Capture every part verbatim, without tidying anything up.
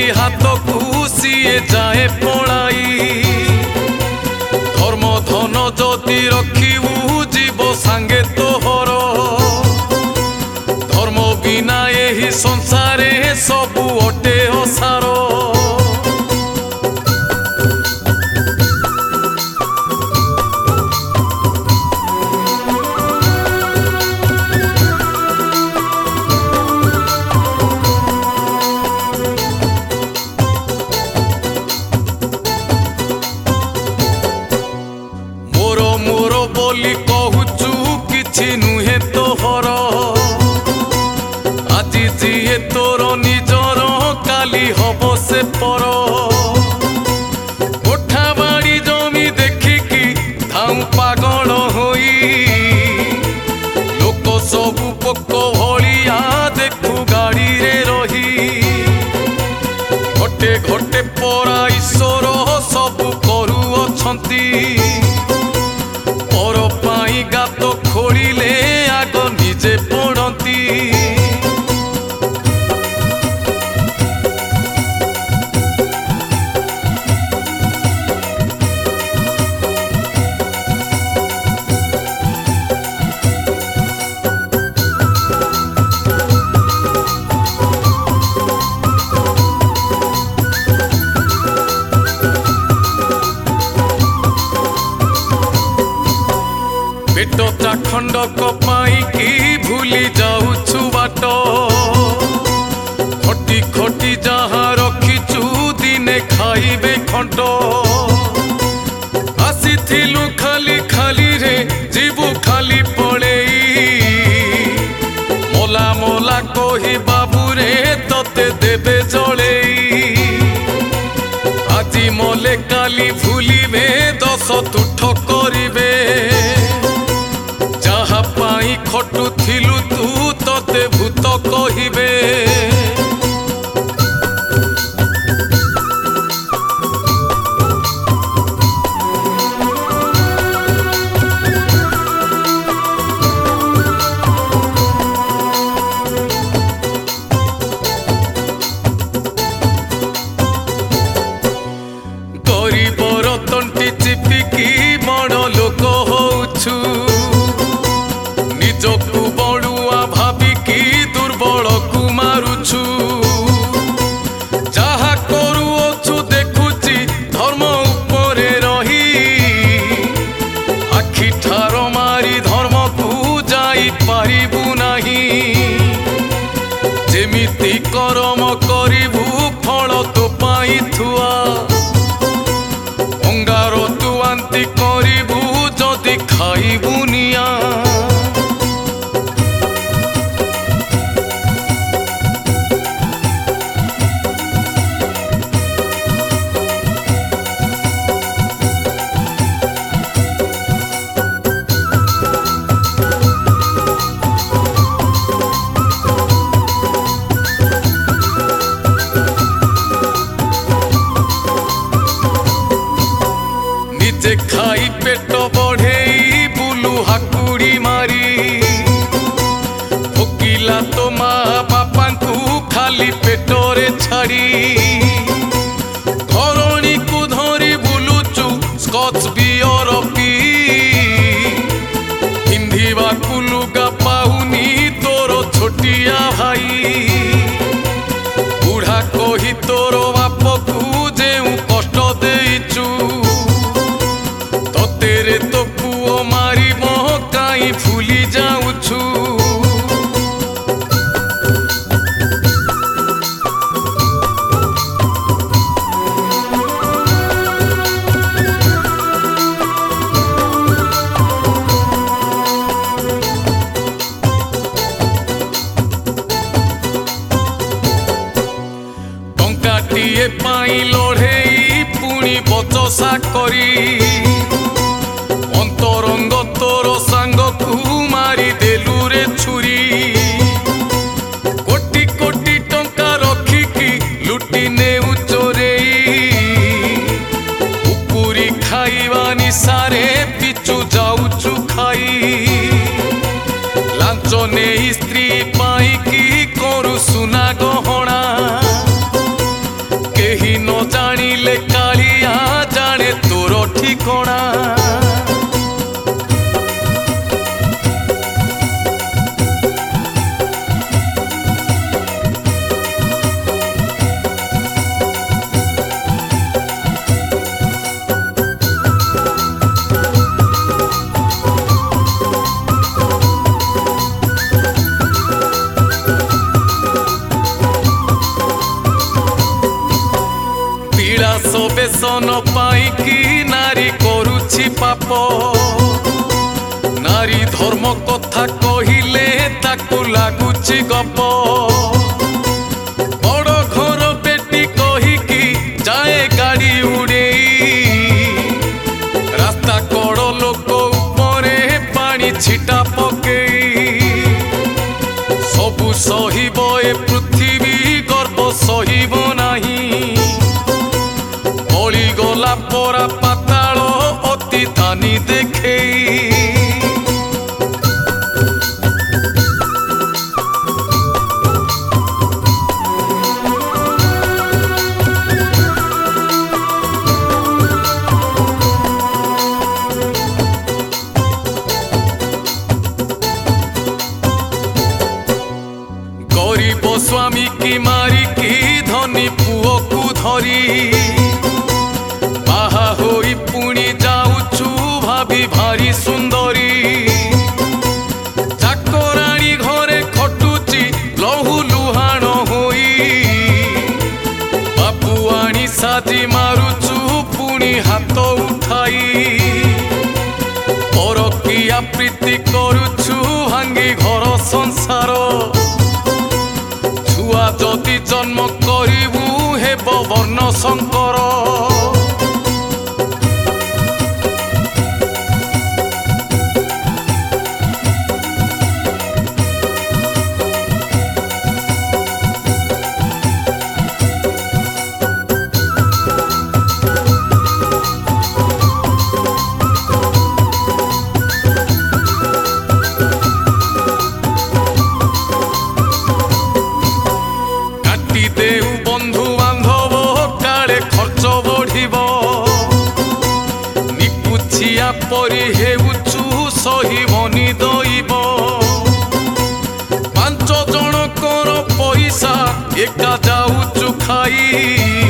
हाथ को सीए जाए पड़ाई धर्म धन जदि रखिबू जीव सांगे तोहर धर्म बिना एही संसारे सबू अटे असार बोली कहूचु किछि नुहे तोहर आजी जीए तोर निजर काली हब से पर कोठा बाड़ी जमी देखिकी धाऊ पागल होई लोक सबु पोक भलिया देखु गाड़ी रे रही घटे घटे परा ईश्वर सबु करू अछंती गात खोलिले आग निजे पड़ती पेट चाखंडक पाई की भूली जाऊछु बाट खटी खटी जहाँ रखिचु दिने खाइबे खंट आसीथिलु खाली खाली रे जीवु खाली पड़ेई मोला मोला कही बाबू रे तते देबे जड़ेई आजी मोले काली भूलिबे दस तुठ करिबे पाई खटु थिलु तू तते भूत कहिबे गरीबर तंटी चिपिकी बड़ लोक होउछु निजकु बड़ुआ भाविकी दुर्बल को मारुछु जहा करुअछु देखुची धर्म उपरे रही आखि ठार मारी धर्म को जाई पारिबु नाही जेमिति करम करिबु फल तो पाई थुआ अंगार तुआंती करिबु जदि खाइबु निया निजे खाई पेट बढ़ेई बुलू हाकुड़ी मारी भोकिला तो माँ बापा को खाली पेटरे छाड़ी घरणी को धरी बुलुचु स्कॉच बियर पी पिंधिबा को लुगा पाउनी तोर छोटिया भाई बुढ़ा कही तोर बाप को जेउ कष्ट देइचु तेरे तो पुओ मारी मोह काई भूली जाऊछु टंकाटिए पाई लड़ेई पुणी बचसा करी अंतरंग तोर सांग को मारी देलु रे छुरी कोटी कोटी टंका रखिकी लुटी नेउ चोरेई उपुरी खाइबा निसारे पिचु जाऊछु खाई लांच नेई स्त्री पाई की करू सुना गहना ঠিকଣା बेसन पाइकी नारी करुछि पाप नारी धर्म कथा कहिले ताकु लागुछि गप बड़ घर बेटी कहिकी जाए गाड़ी उड़े रास्ता कड़ लोक उपरे पानी छिटा पके सबु सहिब ए पृथ्वी गर्व सहिब नाही गला परा पाताल अति धानी देखे गरीब स्वामी की मारी की धनी पुओ को धरी होई पुणी जाऊछु भाभी भारी सुंदरी चाकराणी घरे खटुची लहु लुहाण होई बापुआणी साजी मारुछु पुणी हाथ उठाई परकिया प्रीति करुछु भांगी घर संसार छुआ जदि जन्म करिबु हेब वर्ण शंकर बंधु बांधव काले खर्च बढ़िब निपुछिया परी हेउछु सहिबनी दैब पांच जनकर पैसा एका जाऊछु खाई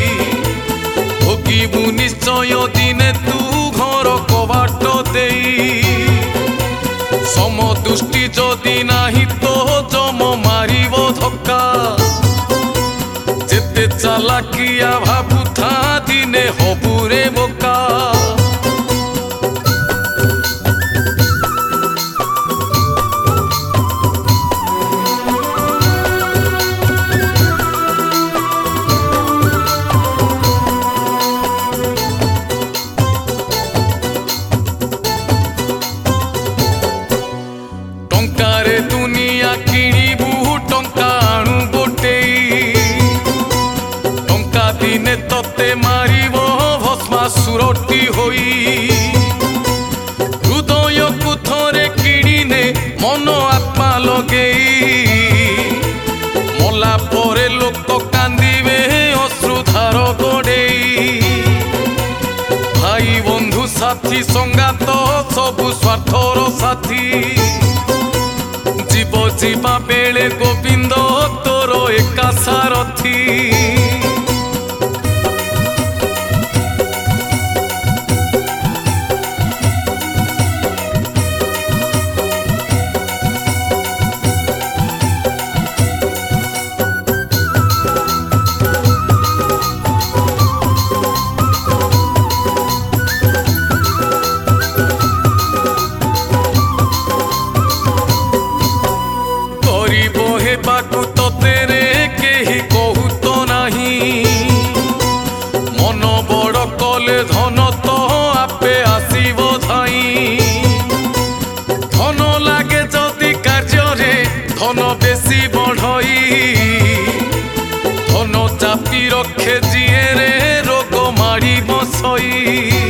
भोगिबु निश्चय दिने तू घर कबाट देई समदुष्टि जदि नाही तो जम मारिब धक्का जेते चालाकिया भाबु था दिने हबुरे बोका टंकारे दुनिया किणिबु टंका आणु गोटेई दिने तते मारिब भस्मासुरटी होई हृदय को थरे किणिने मन आत्मा लगेई मला परे लोक कांदिबे अश्रुधार गड़ेई भाई बंधु साथी संगात सबु स्वार्थर साथी जीव जीवा बेले गोविंद तोर एका सारथी धन तो आपे आसीब धाई धन लागे जदि कार्य धन बेसी बढ़ई धन चापी रखे जिए रे रोग मारी बसई।